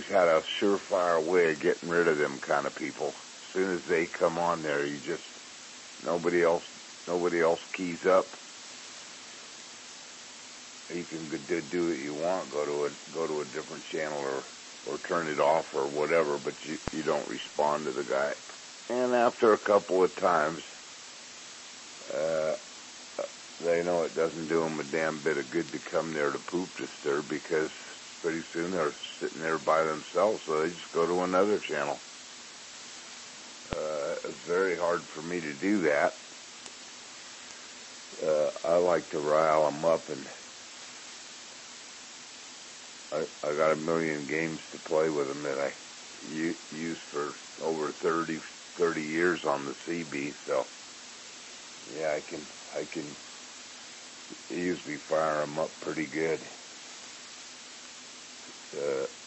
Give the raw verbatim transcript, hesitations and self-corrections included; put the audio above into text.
always had a surefire way of getting rid of them kind of people. As soon as they come on there, you just, nobody else, nobody else keys up. You can do what you want, go to a, go to a different channel or, or turn it off or whatever, but you, you don't respond to the guy. And after a couple of times, uh, they know it doesn't do them a damn bit of good to come there to poop disturb, because pretty soon they're sitting there by themselves, so they just go to another channel. Uh, it's very hard for me to do that. Uh, I like to rile them up, and I, I got a million games to play with them that I u- used for over thirty, thirty years on the C B, so yeah, I can, I can usually fire them up pretty good. Uh,